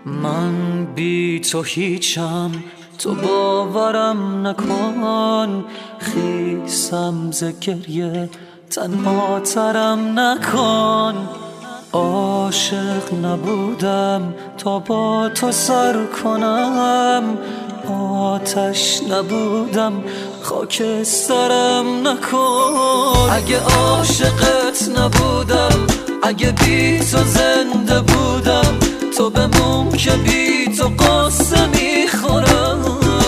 من بی تو هیچم، تو باورم نکن. خیسم ز گریه تنها ترم نکن. عاشق نبودم تا با تو سر کنم، آتش نبودم خاکسترم نکن. اگه عاشقت نبودم، اگه بی تو زنده بودم، تو بمون که بی تو قصه میخورم.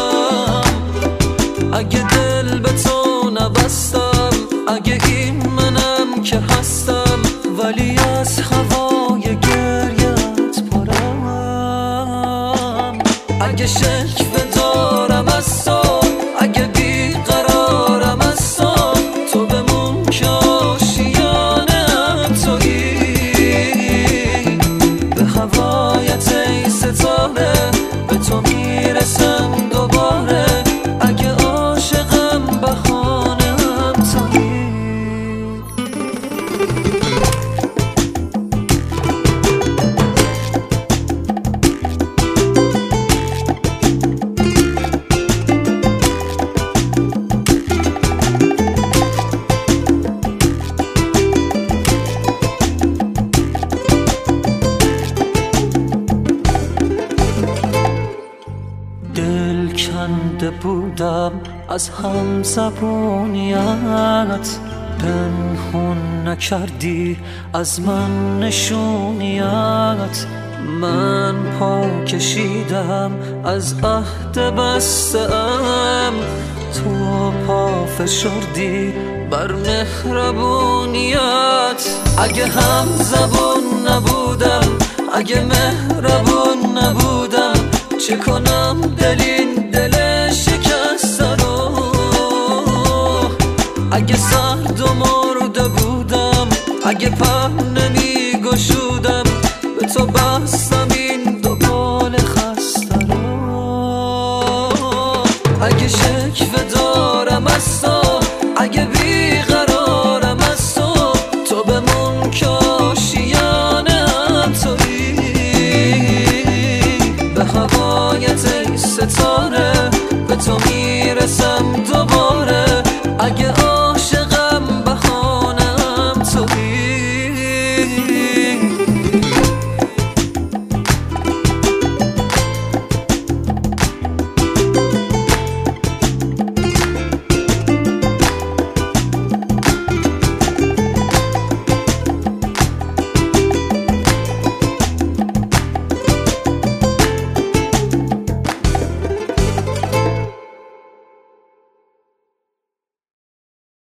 اگه دل به تو نبستم، اگه این منم که هستم، ولی از هوای گریت پرم. اگه شکوه دارم از تو، اگه بیقرارم از تو، تو بمون که آشیانم تویی. به هوایت ای ستاره، به تو میرسم دوباره. اگه عاشقم بهانم تویی. دل کنده بودم از هم زبونیت، پنهون نکردی از من نشونیت. من پا کشیدم از عهد بسته‌ام، تو پا فشردی بر مهربونیت. اگه هم زبون نبودم، اگه مهربون نبودم، چه کنم دل این دل شکسته رو؟ اگه سرد و مرده بودم، اگه پر نمی گشودم، به تو بستم این دو بال خسته رو. اگه شکوه دارم از تو، اگه بیقرارم از تو، تو بمون که آشیانم تویی. به هوایت ای ستاره،